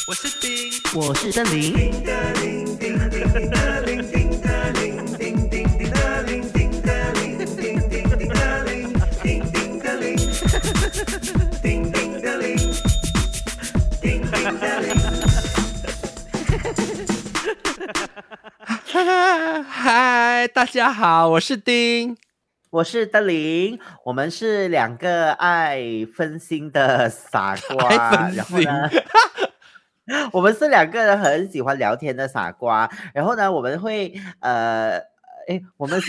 我是丁， 我是森林。 嗨，大家好，我是丁， 我是德林，我们是两个爱分心的傻瓜， 爱分心然后呢，我们是两个人很喜欢聊天的傻瓜，然后呢，我们会我们是，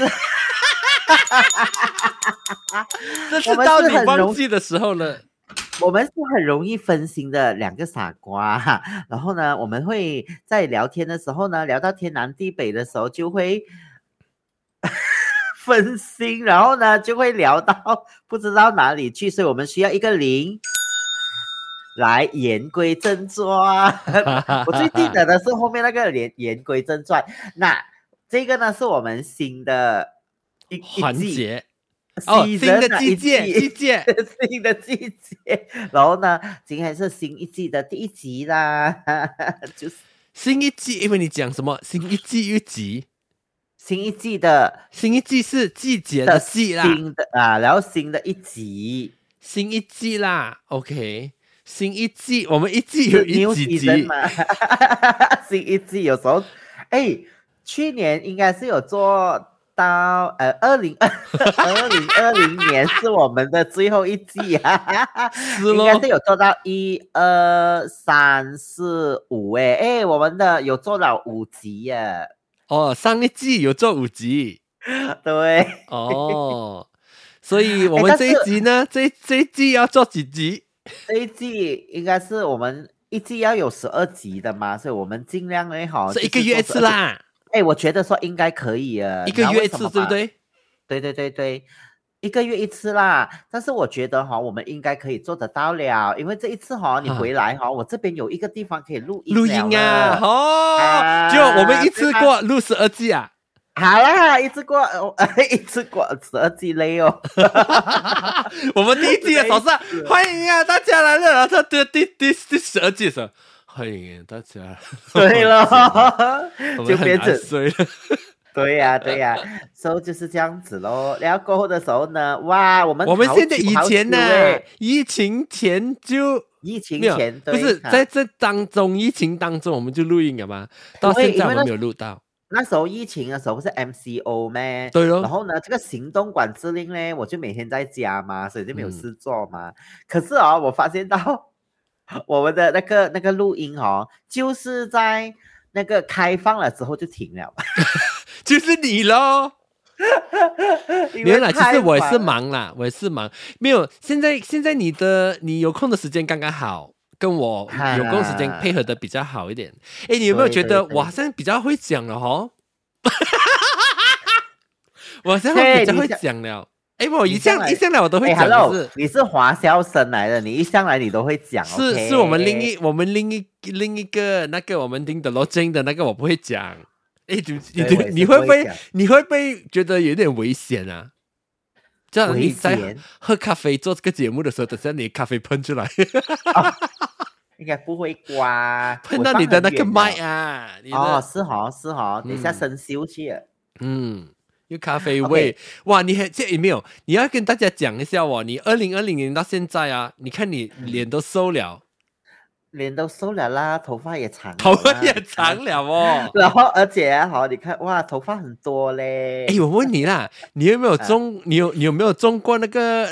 这是到你忘记的时候了。 我们是很容易分心的两个傻瓜，然后呢，我们会在聊天的时候呢，聊到天南地北的时候就会分心，然后呢就会聊到不知道哪里去，所以我们需要一个零来言归正传。我最记得的是后面那个言归正传，那这个呢是我们新的一环节。 新的季节， 新的季节，然后呢，今天是新一季的第一集啦，就是新一季，因为你讲什么新一季一集， 新一季的新一季是季节的季啦， 新的啊，然后新的一集， 新一季啦 ，OK， 新一季，我们一季有一几集嘛？新一季有时候，去年应该是有做到2020年是我们的最后一季啊，应该是有做到1、2、3、4、5我们的有做到5集耶。 哦，上一季有做5集， 对哦，所以我们这一集呢，这一季要做几集？ 这一季应该是我们一季要有12集的嘛，所以我们尽量是一个月一次啦。 我觉得说应该可以啊， 一个月一次，对不对？ 对，一个月一次啦。但是我觉得我们应该可以做得到了，因为这一次你回来我这边有一个地方可以录音啊，就我们一次过录12季啊。 好啦，一次过12季累哦。 我们第一季的早上欢迎啊，大家来了，然后第12季的时候。欢迎大家， 对了， 就变成衰了。 对呀，所以就是这样子咯。然后过后的时候呢，哇，我们现在以前呢，疫情前不是在这疫情当中我们就录音了嘛，到现在我们没有录到。 那时候疫情的时候不是 MCO 咩？ 对咯。 然后呢，这个行动管制令呢，我就每天在家嘛，所以就没有事做嘛。可是我发现到我们的那个录音就是在那个开放了之后就停了。 就是你咯。没有啦，其实我也是忙啦，没有，现在你有空的时间刚刚好，跟我有空时间配合的比较好一点。你有没有觉得我好像比较会讲了我好像比较会讲了。我一向来我都会讲。 Hello， 你是华侨生来的，你一向来你都会讲。 是我们另一个那个我们听的罗真的那个我不会讲。你会不会觉得有点危险啊？这样你在喝咖啡做这个节目的时候，等下你咖啡喷出来。 应该不会刮， 喷到你的那个麦啊！ 是等一下生锈去了。 有咖啡味。哇，这有没有？你要跟大家讲一下你2020年到现在啊，你看你脸都瘦了。 脸都瘦了啦，头发也长了哦。 然后而且你看哇，头发很多嘞。 我问你啦，你有没有中？你有没有中过那个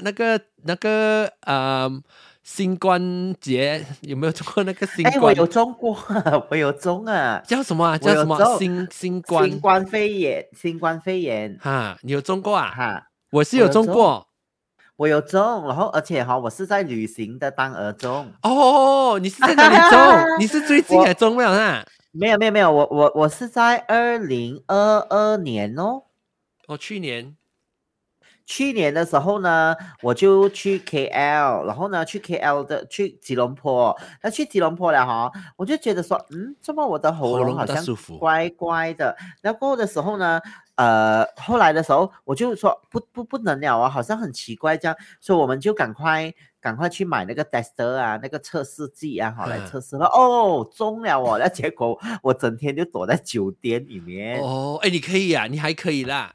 新冠节？有没有中过那个新冠？ 我有中过，我有中啊。 叫什么？叫什么？新冠肺炎。 你有中过啊？我是有中过。 我有中，然后而且我是在旅行的当儿中。 你是在哪里中？你是最近才中了啊？ 没有，我是在2022年去去年的时候呢，我就去 KL， 然后呢去 KL 的去吉隆坡，那去吉隆坡了哈，我就觉得说，怎么我的喉咙好像怪怪的。然后过后的时候呢，后来的时候我就说不能了啊，好像很奇怪这样，所以我们就赶快去买那个 tester 啊，那个测试剂啊，好来测试了。中了哦，那结果我整天就躲在酒店里面。 你可以啊，你还可以啦。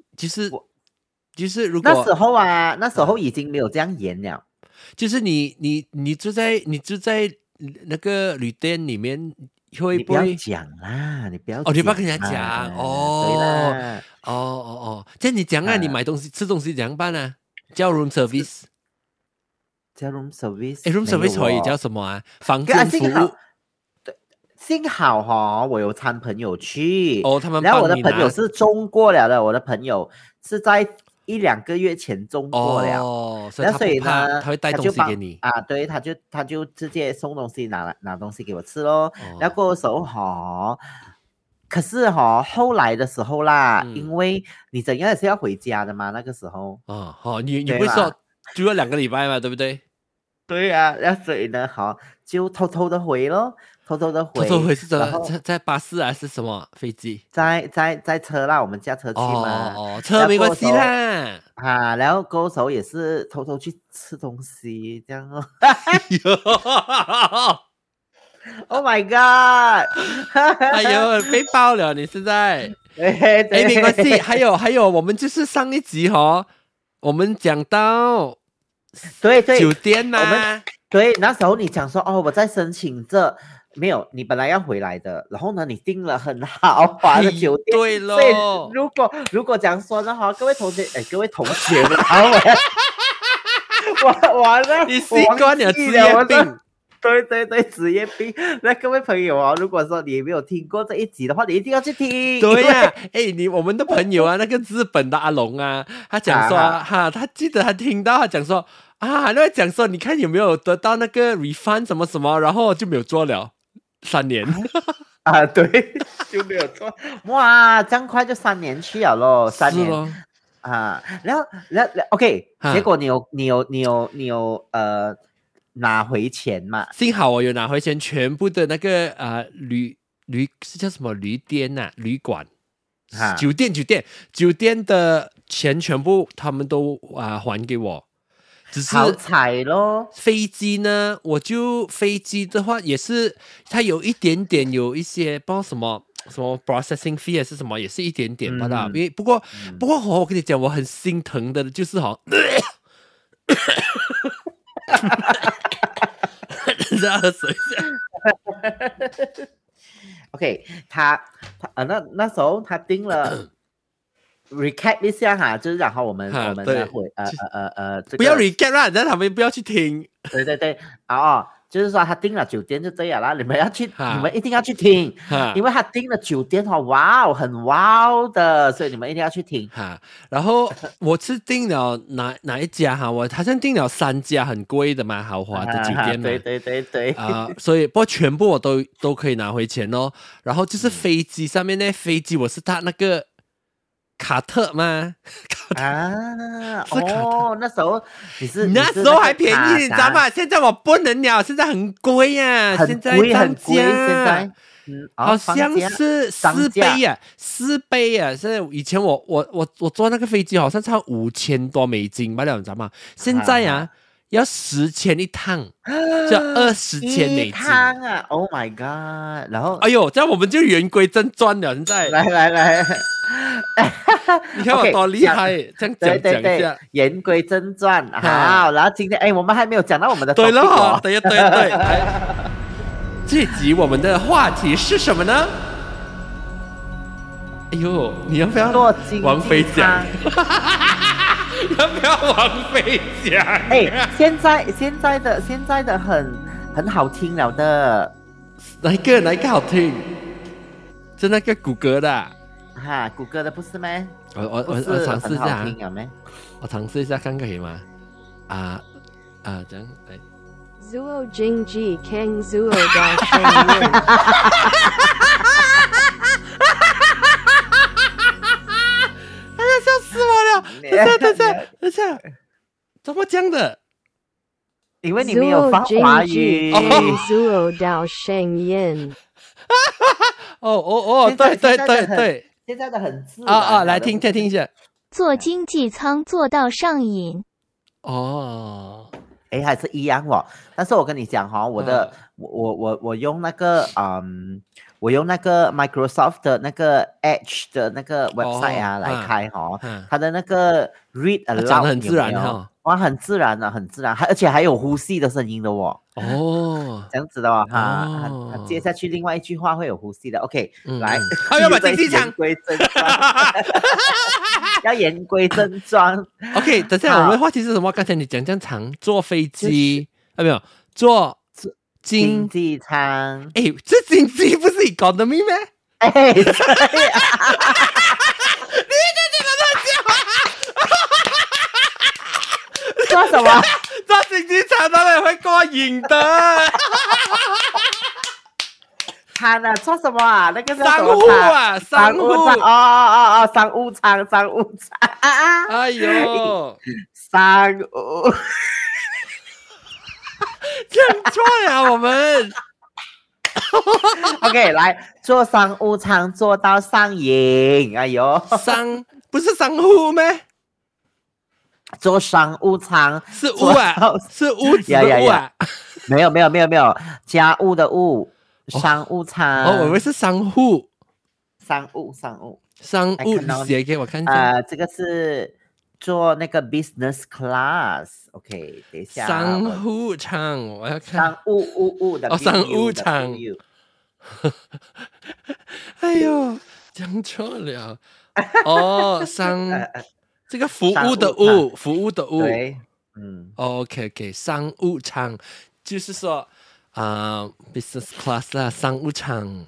就是如果那时候已经没有这样严了。 就是你住在那个旅店里面，会不会？ 你不要讲啦，你不要你不要跟人家讲对啦。 这样你讲啊，你买东西吃东西怎样办啊？叫 room service。 叫 room service。 room service 可以叫什么啊？房间服务。 幸好我有参朋友去他们然后我的朋友是中过了的，我的朋友是在1-2个月前中过了，所以呢他会带东西给你啊，对，他就直接送东西拿东西给我吃咯。然后过的时候可是后来的时候啦，因为你怎样也是要回家的嘛，那个时候你不是说住了2个礼拜嘛，对不对？ 对啊，然后所以呢就偷偷的回咯。偷偷回是怎么？在巴士还是什么飞机？ 在车啦，我们驾车去嘛。 车没关系啦。 然后过手也是偷偷去吃东西，这样哦。Oh my god！ 哎呦，被爆了！你现在没关系。还有，我们就是上一集我们讲到对酒店嘛。 对，那时候你讲说我在申请这。没有，你本来要回来的，然后呢，你订了很豪华的酒店。 对咯。 如果这样说的话，各位同学们，完了， 你习惯了职业病。 对，职业病。那各位朋友如果说你没有听过这一集的话，你一定要去听。 对呀，我们的朋友那个日本的阿龙啊，他讲说他记得他听到他讲说那讲说你看有没有得到那个 refund 什么什么，然后就没有做了。3年对，就没有做。哇，这样快就3年去了咯，3年然后 OK， 结果你有拿回钱嘛？ 幸好我有拿回钱，全部的那个是叫什么旅店啊？旅馆酒店的钱全部他们都还给我。只是好彩咯。 飞机呢，飞机的话也是，它有一点点有一些不知道什么 processing fee 还是什么，也是一点点吧啦。不过我跟你讲，我很心疼的就是再喝水一下。OK， 他那时候他订了。recap 一下就是然后我们会不要 recap 啦，让他们不要去听。 对就是说他订了酒店就对了啦，你们一定要去听，因为他订了酒店哇很哇的，所以你们一定要去听。 然后我是订了哪一家我好像订了3家很贵的嘛，豪华的酒店嘛。 对所以不过全部我都可以拿回钱哦。然后就是飞机上面呢，飞机我是他那个卡特吗？ 那时时候还便宜，你知道吗？现在我不能了，现在很贵呀，现在涨价，好像是4倍呀。现在以前我坐那个飞机好像差5000多美金吧，你知道吗？现在要10千一趟，就20千美金啊 ！Oh my god！ 然后， 这样我们就言归正传了。现在来， 你看我多厉害！这样讲一下， 言归正传。好，然后今天我们还没有讲到我们的对了，对。这集我们的话题是什么呢？你要不要王菲讲？要不要王菲讲？ 现在的很好听了的。 哪一个好听？是那个谷歌的。 谷歌的不是咩？ 我尝试一下。我尝试一下看可以吗？这样来。 Zuo Jingji Kang Zuo Da Sheng。 笑死我了！等下， 下，怎么这样的？ 因为你没有放华语。 Zuo 到盛宴。 对， 现在的很自然来听一下。 坐经济舱坐到上瘾。 还是一样哦。但是我跟你讲哈，我用那个我用那个 Microsoft 的那个 Edge 的那个 website 来开哈，它的那个 Read Aloud 讲得很自然哈， 哇，很自然的，很自然，而且还有呼吸的声音的哦。这样子的哈，接下去另外一句话会有呼吸的。OK， 来， 要把经济舱要言归正传。 OK， 等下我们的话题是什么？刚才你讲这样长，坐飞机没有坐经济舱？ 这经济不是 economy 吗？ 对呀，你做什么？ 坐经济舱当然会过瘾的。 看了做什么啊？那个是商务啊， 商务舱商务舱，商务舱。 哎呦， 商务， 讲错了我们。 OK， 来坐商务舱坐到上瘾。哎呦， 不是商户吗？ 坐商务舱是屋啊，是屋子的屋啊。 没有，家务的务。商务舱我以为是商户。 商务写给我看一下。 这个是做那个 business class。OK， 等一下。 商务舱我要看。 商务的商务舱。哎呦，讲错了。这个服务的务。 对 ，OK， 商务舱就是说。business class 啊，商务舱。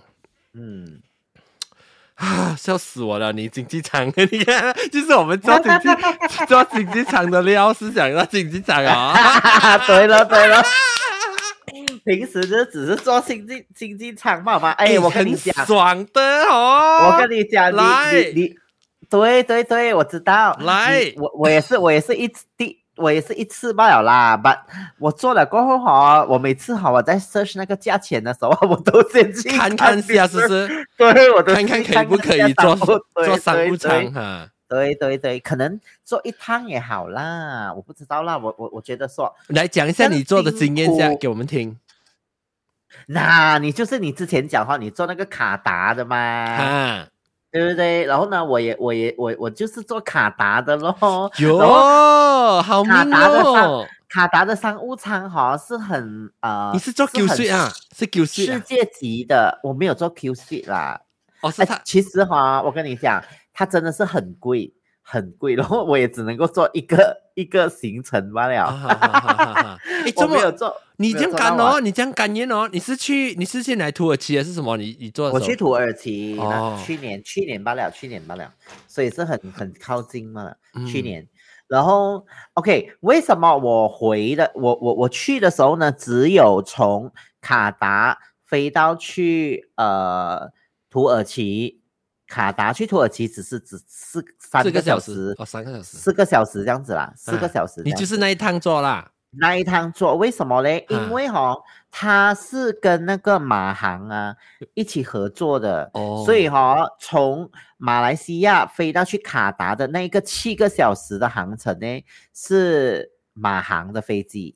笑死我了！你经济舱，你看，就是我们做经济舱的料是想到经济舱啊。 对了，平时就只是做经济舱嘛嘛。我跟你讲， 爽的哦。 我跟你讲，你对，我知道。 来， 我也是一次罢了啦， but 我做了过后我每次我在 search 那个价钱的时候，我都先去看下，是不是？ 对，我都看可不可以做商务舱哈。 对，可能做一趟也好啦，我不知道啦，我觉得说， 来讲一下你做的经验下给我们听。 那你就是你之前讲你做那个卡达的嘛。对不对？然后呢，我就是做卡达的咯。 好命哦！ 卡达的商务舱是很你是做 Q suite 啊？是 Q suite 世界级的，我没有做 Q suite 啦。 是他。 其实我跟你讲，它真的是很贵，然后我也只能够做一个行程罢了。我没有做。 你这样赶哦，你这样赶延哦，你是去哪土耳其还是什么？你做的时候？ 我去土耳其，去年罢了，所以是很靠近嘛。去年，然后 OK， 为什么我去的时候呢？只有从卡达飞到去土耳其，卡达去土耳其只3个小时 ，3个小时 ，4个小时这样子啦，4个小时。 你就是那一趟做啦。 那一趟做，为什么呢？因为它是跟那个马航一起合作的，所以从马来西亚飞到去卡达的那个7个小时的航程呢，是马航的飞机。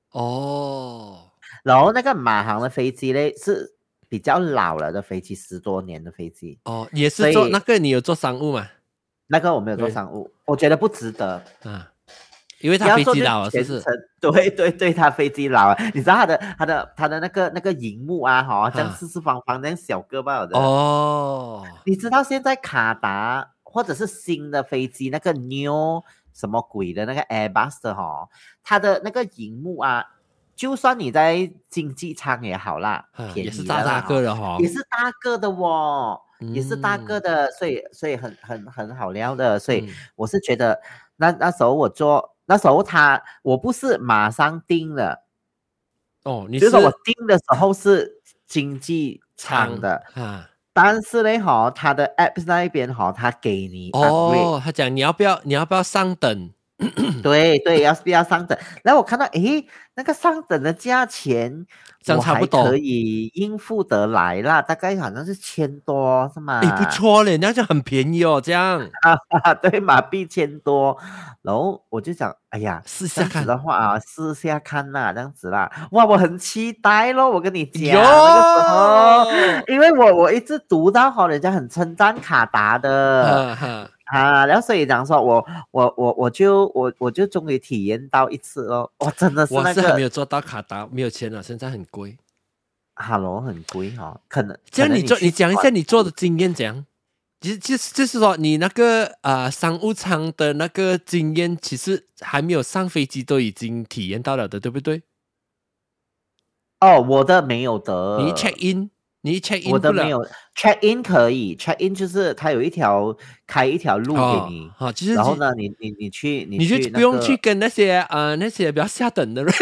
然后那个马航的飞机呢是比较老了的飞机，10多年的飞机。 也是做那个，你有做商务吗？ 那个我没有做商务，我觉得不值得。 因为他飞机老了，是不是？ 对，他飞机老了。你知道他的那个荧幕这样四四方方那样小个吧的。你知道现在卡达或者是新的飞机那个 New 什么鬼的那个 Airbus 的它的那个荧幕就算你在经济舱也好啦，便宜的也是大个的也是大个的也是大个的，所以很好料的。所以我是觉得那时候那时候我不是马上订了，就是我订的时候是经济舱的，但是呢他的 app 那一边他给你他讲你要不要上等， 对对，要上等。然后我看到，诶，那个上等的价钱， 这样差不多可以应付得来啦，大概好像是1000多，是吗？ 不错嘞，那就很便宜哦，这样对，马币1000多。然后我就想，哎呀， 试下看这样子的话啊，试下看啦，这样子啦。哇，我很期待咯，我跟你讲， 哟那个时候，因为我一直读到好，人家很称赞卡达的。然后所以讲说我就终于体验到一次哦，哇，真的是我是还没有做到卡达，没有钱了，现在很贵。 Hello，很贵哦，可能这样你讲一下你做的经验怎样？就是说你那个商务舱的那个经验，其实还没有上飞机都已经体验到了的，对不对？ 哦，我的没有的。 你 check in 我的不了没有 check in 可以 check in， 就是它有开一条路给你， 就是然后呢，你去你就不用去跟那些比较下等的人。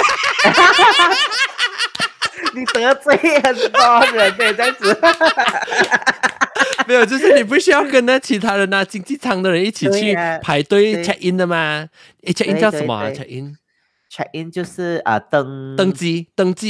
你得罪很多人这样子。 没有，就是你不需要跟那其他人经济舱的人一起去排队 check in 的吗？check in 叫什么？check in 就是登机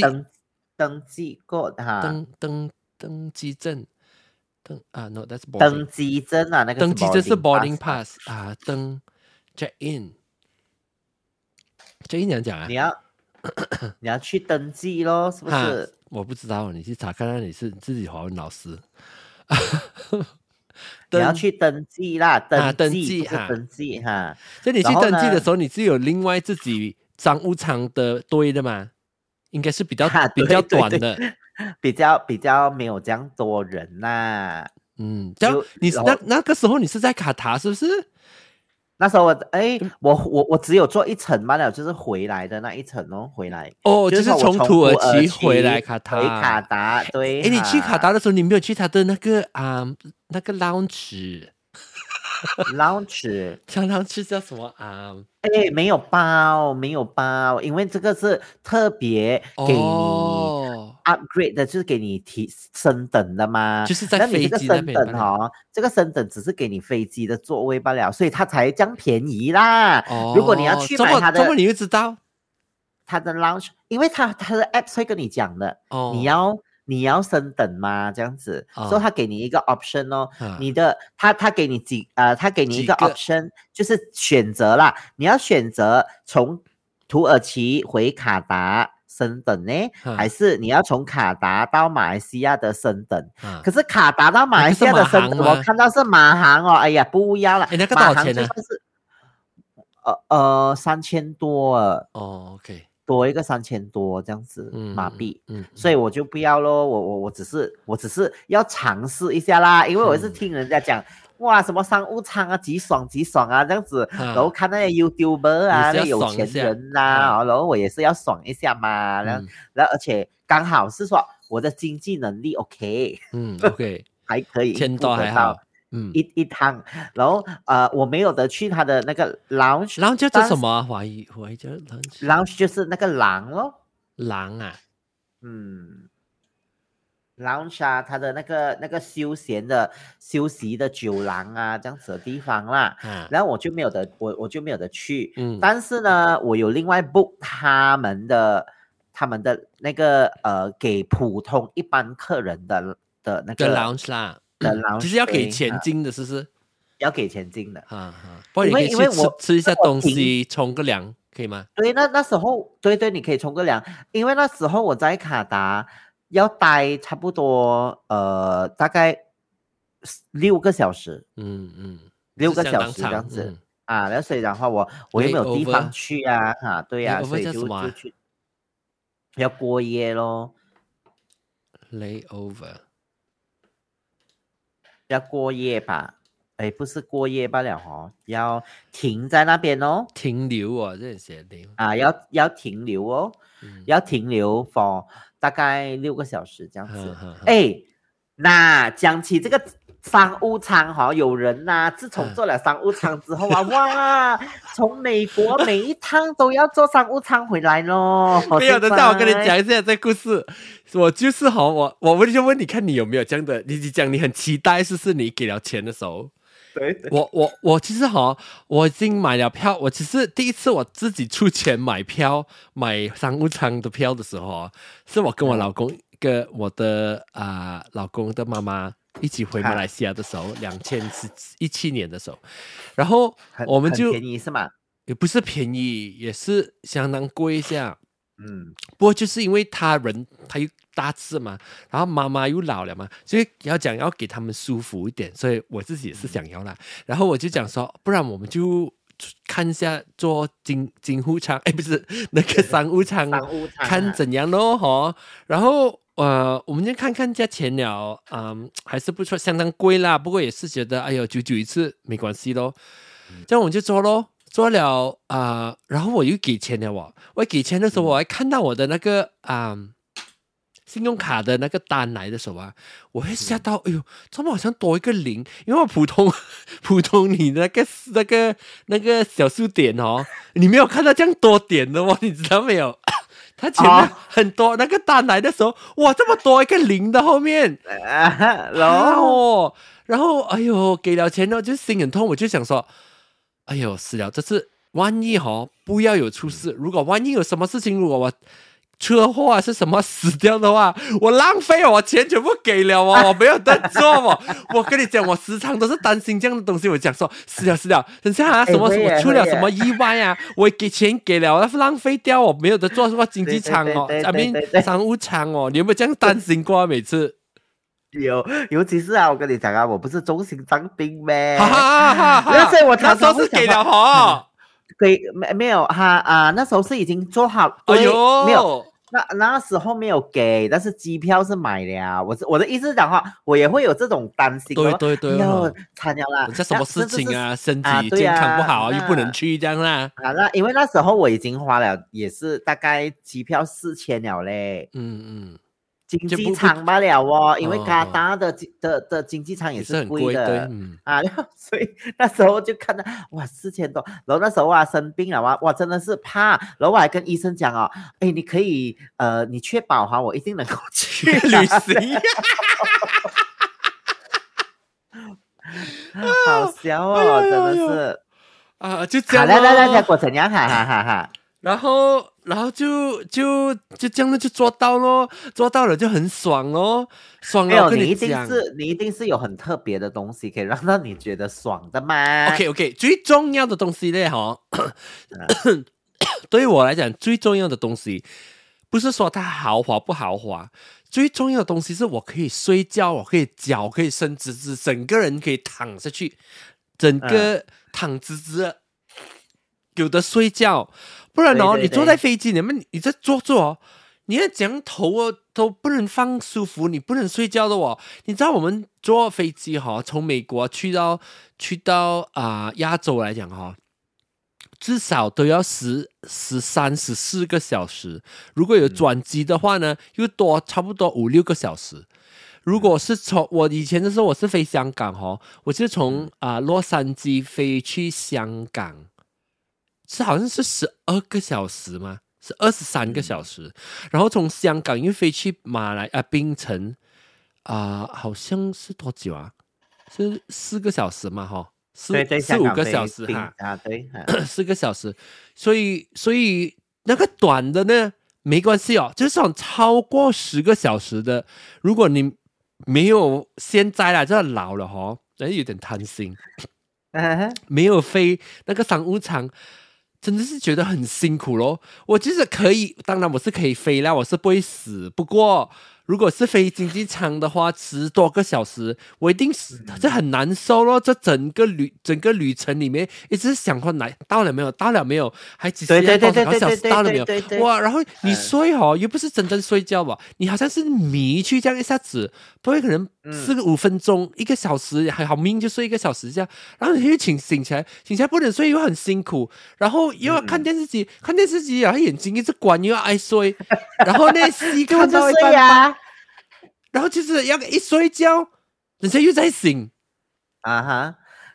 过哈， 登机证no that's boarding 登机证啊，那个登机证是 boarding pass pass check in 怎样讲啊？ 你要去登记咯，是不是？ 我不知道，你去查看看，你是自己华文老师。 你要去登记啦，登记哈。 所以你去登记的时候，你是有另外自己商务舱的堆的吗？应该是比较短的， 比较没有这样多人啦。 就你那个时候你是在卡塔是不是？ 那时候我只有坐一层罢了，就是回来的那一层哦，回来就是从土耳其回来卡达，对。 你去卡达的时候，你没有去他的那个lounge。lounge 叫什么没有包，因为这个是特别给你upgrade 的，就是给你升等的嘛。 就是在飞机那边这个升等只是给你飞机的座位罢了，所以它才这样便宜啦。如果你要去买它的， 怎么你会知道它的 lounge？因为它的 app 会跟你讲的，你要升等吗？这样子，所以他给你一个 option 哦。你的他给你他给你一个 option， 就是选择啦。你要选择从土耳其回卡达升等呢，还是你要从卡达到马来西亚的升等？可是卡达到马来西亚的升等，我看到是马航哦。哎呀，不要了， 那个多少钱呢 ？3000多啊。 OK。 多一个3000多这样子马币，所以我就不要咯。我只是要尝试一下啦，因为我是听人家讲，哇，什么商务舱啊，极爽啊这样子，然后看那些 YouTuber 啊，那有钱人呐，然后我也是要爽一下嘛，然后而且刚好是说我的经济能力 OK， OK 还可以 1000多还好。 一趟，然后我没有得去他的那个 lounge 叫做什么？华语叫 lounge 就是那个廊咯， 廊啊 ，lounge 啊，他的那个休息的酒廊啊，这样子的地方啦。然后我就没有得去，但是呢，我有另外 book 他们的那个给普通一般客人的那个 lounge 啦。就是要给钱进的，是不是？ 要给钱进的。 不然你可以去吃一下东西，冲个凉，可以吗？ 对，那时候，对，你可以冲个凉，因为那时候我在卡达要待差不多大概6个小时，6个小时这样子那所以的话我又没有地方去啊，对呀，所以就去要过夜咯。 Layover。 要过夜吧？不是过夜罢了哦，要停在那边哦。 停留哦，这写留要停留哦，要停留 for 大概6个小时这样子。那讲起这个商务舱有人自从做了商务舱之后哇，从美国每一趟都要坐商务舱回来咯。 没有的，但我跟你讲一下这故事。我就是我就问你看你有没有这样的，你讲你很期待，是你给了钱的时候， 对对， 我其实我已经买了票。我其实第一次我自己出钱买票，买商务舱的票的时候是我跟我老公跟我的老公的妈妈一起回马来西亚的时候，2017年的时候，然后我们就很便宜是吗？ 也不是便宜，也是相当贵一下。不嗯过就是因为他又大只嘛，然后妈妈又老了嘛，所以要给他们舒服一点，所以我自己也是想要啦。然后我就讲说，不然我们就看一下坐金户舱，不是那个商务舱，看怎样咯哈。然后我们就看看价钱了，还是不错，相当贵啦。不过也是觉得，哎呦，久一次没关系咯。这样我们就坐咯。做了然后我又给钱了我给钱的时候，我还看到我的那个信用卡的那个单来的时候我会吓到，哎呦，怎么好像多一个零？因为我普通你那个小数点你没有看到这样多点的你知道没有？它前面很多那个单来的时候，哇，这么多一个零的后面，然后哎呦，给了钱就心很痛，我就想说。哎呦，死了！这次万一不要有出事，如果万一有什么事情，如果我车祸是什么死掉的话，我浪费我钱全部给了我没有得做我跟你讲，我时常都是担心这样的东西。我讲说死了，等下什么出了什么意外我给钱给了，我浪费掉我没有得做什么经济舱商务舱你有没有这样担心过每次？ 尤其是我跟你讲我不是中心脏病咩？ 所以我那时候是给了没有那时候是已经做好， 哎呦， 没有，那时候没有给，但是机票是买了。我的意思是讲我也会有这种担心。 对， 惨了啦， 这什么事情身体健康不好又不能去这样啦。 那因为那时候我已经花了，也是大概机票4000了嘞。经济舱罢了因为加拿大的经济舱也是贵的所以那时候就看到哇4000多，然后那时候生病了哇真的是怕，然后我还跟医生讲你可以你确保我一定能够去旅行好笑真的是就这样来结果怎样然后就这样就做到咯，做到了就很爽咯，爽了跟你讲， 你一定是有很特别的东西可以让到你觉得爽的嘛。 OK， 最重要的东西呢对于我来讲最重要的东西不是说它豪华不豪华，最重要的东西是我可以睡觉，我可以脚可以伸直直，整个人可以躺下去，整个躺直直有的睡觉。不然你坐在飞机里面，你在坐你要讲头都不能放舒服，你不能睡觉的你知道我们坐飞机从美国去到亚洲来讲至少都要13、14个小时。如果有转机的话呢，又多差不多5、6个小时。如果是从我以前的时候，我是飞香港我是从洛杉矶飞去香港。好像是12个小时吗？是23个小时。然后从香港又飞去槟城好像是多久是4个小时嘛对 4、5个小时对 4个小时。所以那个短的呢没关系就是超过10个小时的，如果你没有现在啦，这老了有点贪心没有飞那个商务舱，真的是觉得很辛苦咯。我就是可以，当然我是可以飞啦，我是不会死。不过如果是飞经济舱的话，10多个小时，我一定是这很难受咯。这整个旅程里面，一直想过到了没有，还几多少个小时到了没有？哇！然后你睡又不是真正睡觉吧？你好像是迷去这样一下子，不会可能4个5分钟、1个小时，还好命就睡1个小时这样，然后你又醒起来不能睡又很辛苦，然后又要看电视机，然后眼睛一直关又要爱睡，然后那戏看到一半。然后就是要一睡觉，人家又在醒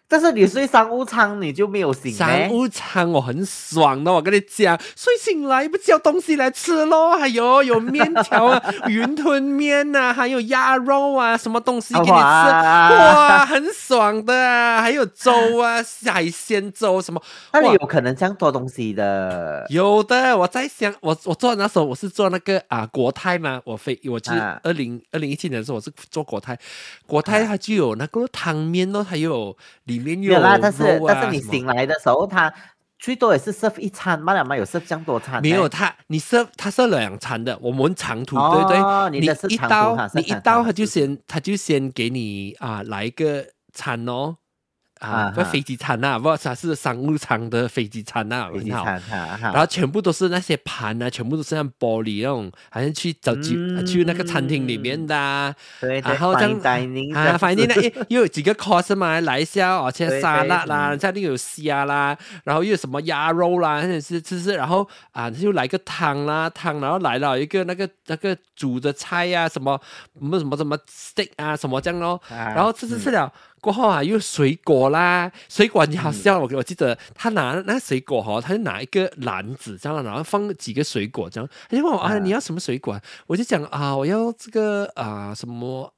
但是你睡商务舱你就没有醒商务舱我很爽的，我跟你讲，睡醒来不叫东西来吃咯，还有面条啊，云吞面啊，还有鸭肉啊，什么东西给你吃，哇，很爽的啊，还有粥啊，海鲜粥什么， 那里有可能这样多东西的。 有的，我在想，我做那时候我是做那个国泰嘛，我是2017年的时候我是做国泰它就有那个汤面咯，还有里面有肉啊， 但是你醒来的时候，它最多也是 serve 一餐，慢了嘛有 serve 这样多餐。 没有他serve 2餐的，我们长途对不对？ 你的是长途， 你一刀他就先给你来一个餐哦。不飞机餐啊，不，它是商务舱的飞机餐啊，很好。然后全部都是那些盘啊，全部都是像玻璃那种，好像去那个餐厅里面的啊。 对， 然后这样反正又有几个 course 嘛，来一下而且沙拉啦，这里有虾啦，然后又有什么鸭肉啦，吃，然后就来个汤，然后来了一个那个煮的菜啊，什么 steak 啊，什么这样咯，然后吃了。过后又水果啦，水果你好笑，我记得他拿那水果他就拿一个篮子这样，然后放几个水果这样，他就问我你要什么水果？我就讲我要这个什么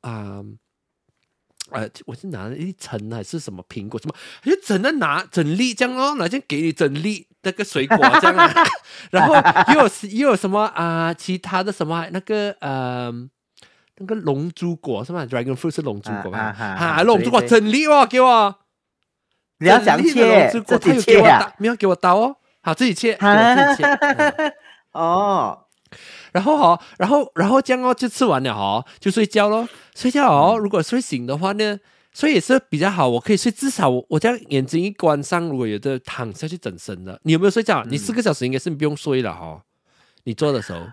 我是拿了一层还是什么苹果什么，他就整粒这样哦，然后就给你整粒那个水果这样然后又有什么其他的什么那个龙珠果是吗 ？Dragon fruit 是龙珠果吧？龙珠果整粒哦，给我。 你要想切，自己切没有给我刀哦，好自己切，给我自己切。 哦， 然后这样就吃完了就睡觉咯。睡觉如果睡醒的话呢，睡也是比较好，我可以睡至少我这样眼睛一关上，如果有的躺下去整身的。你有没有睡觉？你4个小时应该是不用睡了你做的时候。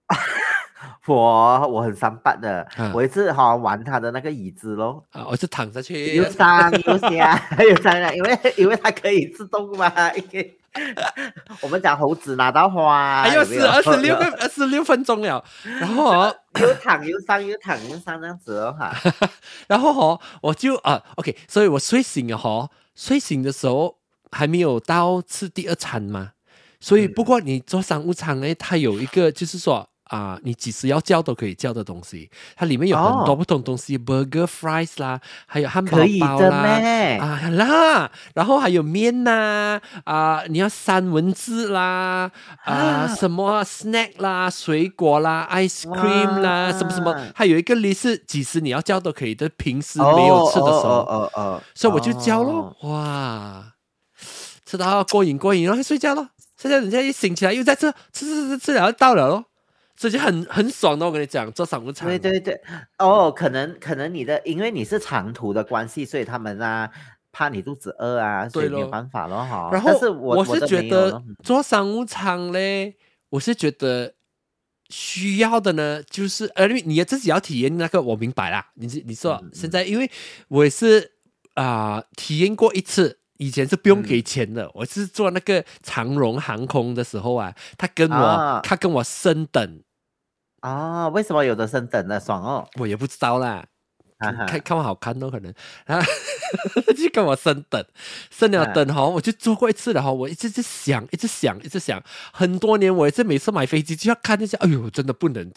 我很三八的，我一次玩他的那个椅子咯， 我是躺下去， 又上又下又上来，因为它可以自动嘛。我们讲猴子拿到花， 还有26分钟了，然后又躺又上又躺又上这样子哦然后我就OK， 所以我睡醒了睡醒的时候还没有到吃第2餐嘛，所以不过你做商务舱呢，它有一个就是说。你几时要叫都可以叫的东西，它里面有很多不同东西，burger fries 啦，还有汉堡包啦，然后还有面呐，你要3文治啦，什么 snack 啦，水果啦 ，ice cream 啦，什么，还有一个 list 是几时你要叫都可以的，平时没有吃的时候，所以我就叫咯，哇，吃到过瘾，然后睡觉咯，睡觉人家一醒起来又在吃了到了咯。所以就很爽的，我跟你讲，做商务舱。 对，可能你的，因为你是长途的关系，所以他们怕你肚子饿所以没有办法咯哈。 然后但是我是觉得做商务舱嘞，我是觉得需要的呢，就是你自己要体验那个，我明白啦。你说现在，因为我也是体验过一次。以前是不用给钱的，我是做那个长荣航空的时候他跟我升等为什么有的升等的爽哦？ 我也不知道啦，看我好看可能，然后就跟我升了等我就做过一次了我一直想，很多年我也是每次买飞机就要看一下，哎呦，真的不能。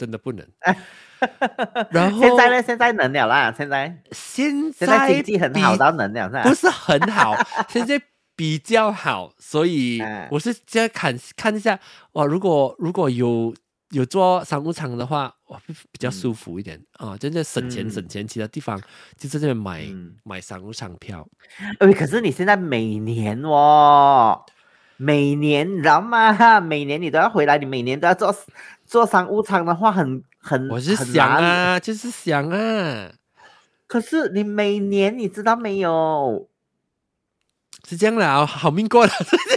然后现在能了啦，现在经济很好到能了， 不是很好，现在比较好，所以我是这样看一下哇，如果有做商务舱的话，比较舒服一点真的省钱，其他地方就在这边买商务舱票。 可是你现在每年你知道吗？每年你都要回来，你每年都要做商务舱的话， 我是想就是想可是你每年你知道没有？ 是这样的好命过了。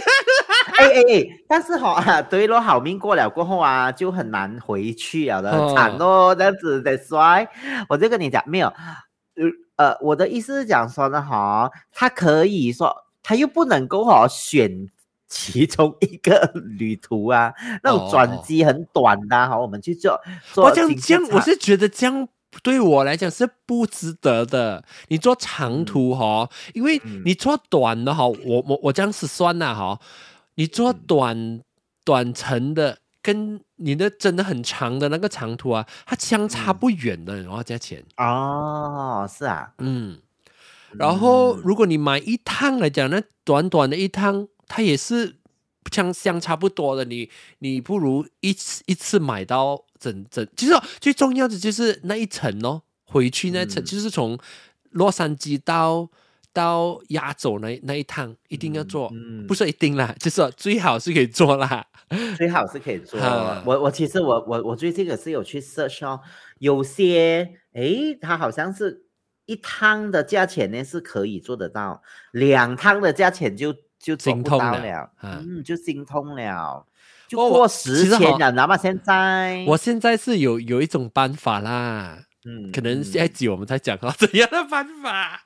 但是对咯，好命过了过后就很难回去了的，惨咯，这样子的衰。我就跟你讲，没有，我的意思是讲说呢，他可以说，他又不能够选其中一个旅途那种转机很短的我们去做。 这样，我是觉得这样对我来讲是不值得的。你做长途因为你做短的我这样子算啦你做短程的跟你的真的很长的那个长途啊，它相差不远的，然后价钱。 是啊， 然后如果你买一趟来讲，那短的一趟，它也是相差不多的。你不如一次买到整，其实最重要的就是那一程回去那一程，就是从洛杉矶到亚洲那一趟一定要做，不是一定啦，就是最好是可以做啦， 最好是可以做。我其实我最近也是有去 search 有些它好像是一趟的价钱呢是可以做得到，2趟的价钱就做不到了，就心痛了，就过时钱了，知道吗？我现在是有一种办法啦，可能下一集我们再讲怎样的办法。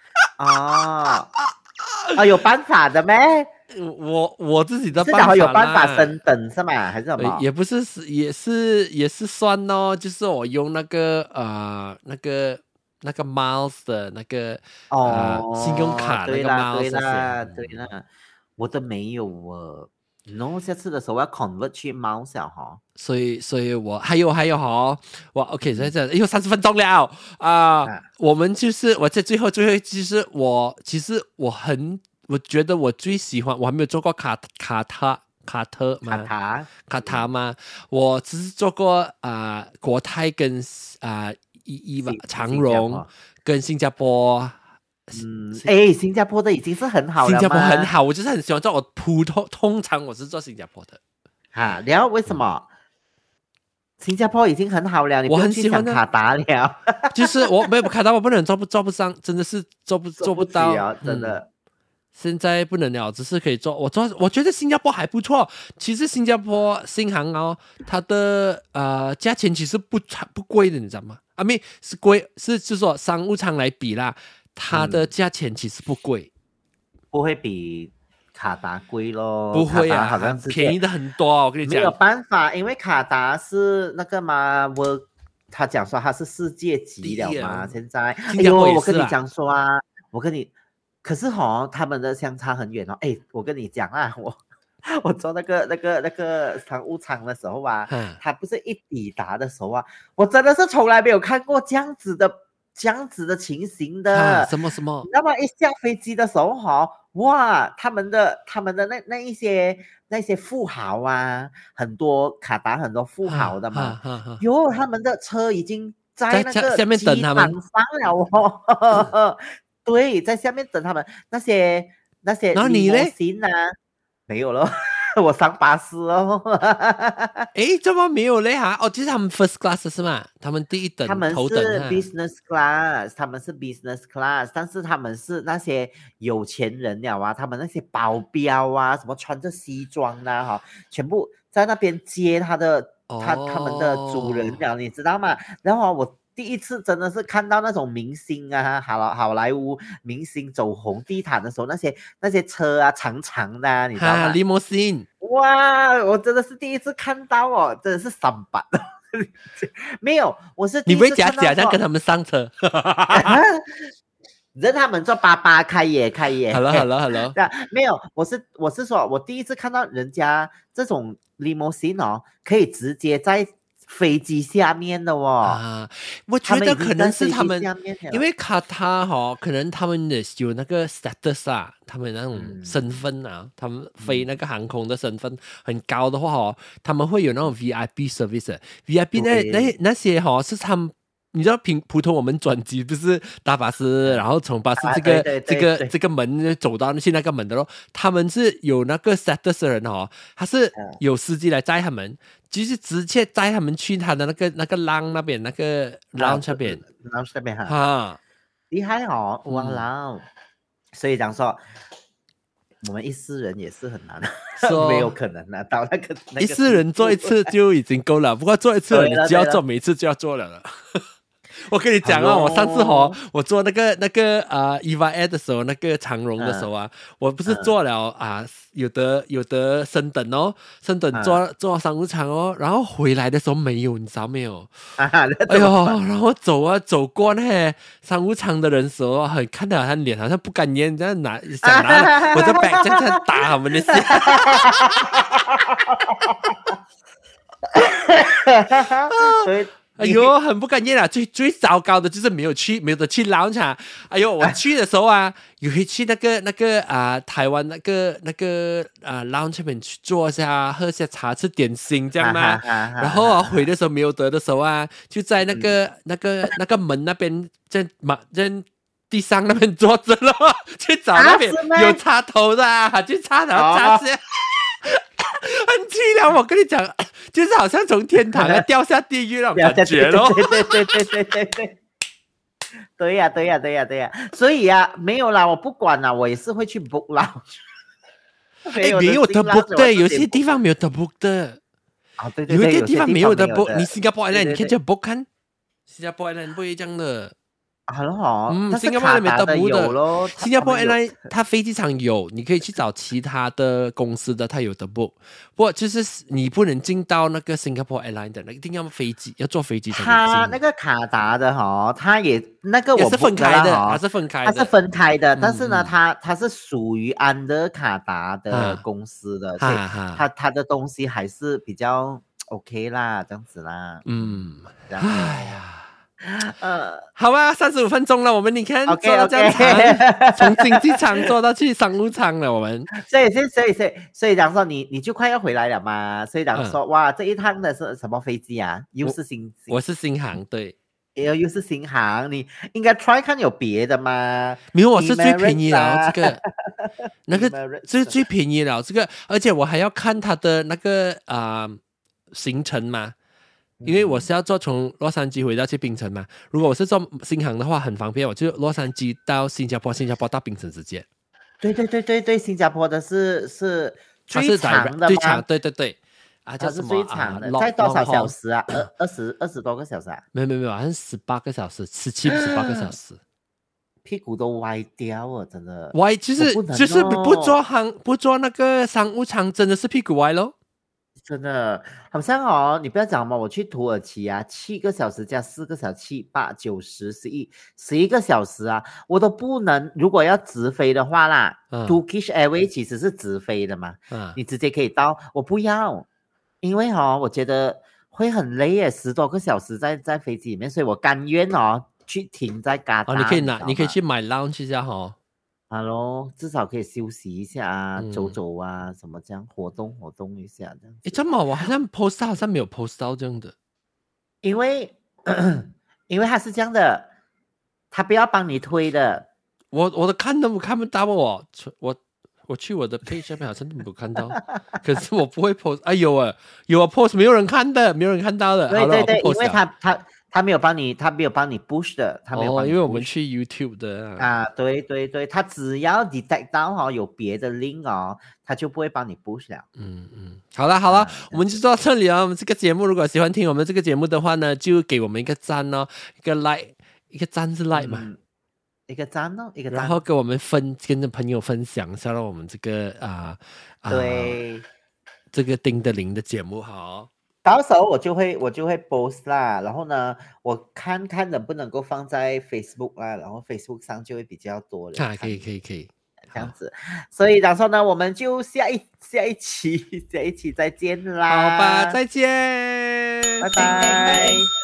有办法的咩？ 我自己的办法啦， 有办法升等是吗？还是什么？ 也不是，也是算就是我用那个miles 的那个信用卡那个 miles 对啦，我都没有下次的时候我要 convert 去 miles 所以我还有我 OK 在这又30分钟了我们就是我在最后就是其实我觉得我最喜欢，我还没有做过卡塔吗？我只是做过国泰跟长荣跟新加坡。 新加坡的已经是很好了吗？ 新加坡很好，我就是很喜欢做。通常我是做新加坡的然后为什么？新加坡已经很好了，你不用去想卡达了。 就是我没有卡达，我不能做不上，真的是做不到， 真的。 现在不能了，只是可以做。我觉得新加坡还不错。其实新加坡新航它的价钱其实不贵的，你知道吗？是贵，是说商务舱来比啦，它的价钱其实不贵， 不会比卡达贵咯。 不会好像是便宜的很多我跟你讲。 没有办法，因为卡达是那个嘛，他讲说他是世界级了嘛，现在。我跟你讲说可是他们的相差很远我跟你讲我做那个商务舱的时候他不是一抵达的时候我真的是从来没有看过这样子的情形的。 什么？ 那么一下飞机的时候哇，他们的那一些富豪很多卡达很多富豪的嘛，他们的车已经在那个下面等他们上了对，在下面等他们那些然后你呢？ 没有了，我上巴士怎么没有嘞就是他们 first class 是吗？他们第一等， 他们头等是 business class， 但是他们是那些有钱人了他们那些保镖什么穿着西装全部在那边接他们的主人了，你知道吗？然后我第一次真的是看到那种明星好莱坞明星走红地毯的时候，那些车长长的你知道吗 ？limousine， 哇，我真的是第一次看到真的是3百没有，我是第一次看到你会假跟他们上车让他们做88开业 Hello 没有，我是说我第一次看到人家这种 limousine 可以直接在飞机下面的我觉得可能是他们因为卡塔可能他们有那个 status 他们那种身份他们飞那个航空的身份很高的话他们会有那种 VIP service VIP 那些是他们。你知道普通我们转机不是搭巴士，然后从巴士这个门走到去那个门的咯，他们是有那个 status 的人他是有司机来载他们，就是直接载他们去他的那个浪那边，那个 lounge 那边厉害哇啦！所以讲说我们14人也是很难没有可能到那个 14人做一次就已经够了，不过做一次你只要做每一次就要做了我跟你讲哦，我上次我做那个EVA 的时候，那个长荣的时候啊，我不是做了有的升等哦，升等做商务舱哦，然后回来的时候没有，你知道没有？哎呦，然后走过那些商务舱的人的时候，看到他脸好像不甘愿，这样想拿我的 bag 这样打他们的血。哎呦，很不甘愿啊！最糟糕的就是没有得去 lounge 啊！哎呦，我去的时候啊，有去那个台湾那个lounge 那边去坐一下，喝下茶，吃点心这样嘛。然后回的时候没有得的时候啊，就在那个门那边在地上那边坐着了，去找那边有插头的去插头插下。很凄凉，我跟你讲，就是好像从天堂掉下地狱那种感觉咯。 对呀，所以没有啦，我不管啦，我也是会去 book lounge。 没有得 book 的，有些地方没有得 book 的。 对， 有些地方没有得 book， 你新加坡 Airline 你可以叫 book 看，新加坡 Airline 不会这样的。 新加坡 Airline 没得 book 的咯， 新加坡 Airline 它飞机场有，你可以去找其他的公司的，它有的 book。不过就是你不能进到那个新加坡 Airline 的，一定要坐飞机才能进。 它那个卡达的它也那个也是分开的，它是分开的， 但是呢，它是属于安德卡达的公司的，所以它的东西还是比较 OK 啦，这样子啦。 哎呀。好吧，35分钟了，我们你看做到这样长， 从经济舱做到去商务舱了，我们。 所以讲说你就快要回来了嘛，所以讲说哇，这一趟的是什么飞机啊？又是我是新航，对。 又是新航，你应该 try 看有别的吗？ 没有，我是最便宜了，这个这是最便宜了，这个，而且我还要看它的那个行程嘛。因为我是要坐从洛杉矶回到去槟城嘛，如果我是坐新航的话很方便，我就洛杉矶到新加坡到槟城直接。 对，新加坡的是最长的吗？ 对叫什么？ 最长的，在多少小时啊？20多个小时啊？ 没有，好像18个小时，17、18个小时， 屁股都歪掉了，真的歪，就是不坐那个商务舱，真的是屁股歪咯。 真的好像你不要讲嘛，我去土耳其7个小时加4个小时，7、8、9、10、11个小时我都不能。如果要直飞的话啦，Turkish Airways 其实是直飞的嘛，你直接可以到。我不要，因为我觉得会很累耶，10多个小时在飞机里面，所以我甘愿去停在嘎达。 你可以去买 lounge 一下 Hello， 至少可以休息一下走走什么这样活动一下这样。 这么我好像 post 好像没有 post 到这样的， 因为他是这样的，他不要帮你推的。 我的看不到我去我的 page 上面好像都没有看到，可是我不会 post。有啊 post 没有人看到的。 对，因为他没有帮你 push 的，他没有帮你 push， 因为我们去 YouTube 的对，他只要 detect 到有别的 link 他就不会帮你 push 了。 好了，我们就到这里我们这个节目如果喜欢听我们这个节目的话呢，就给我们一个赞一个 like， 一个赞是 like 嘛， 一个赞一个赞， 然后跟我们跟着朋友分享一下，让我们这个对这个丁的零的节目好。 到时候我就会 post 啦，然后呢，我看能不能够放在 Facebook 啦，然后 Facebook 上就会比较多人可以这样子。所以然后呢，我们就下一期再见啦。 好吧，再见， 拜拜。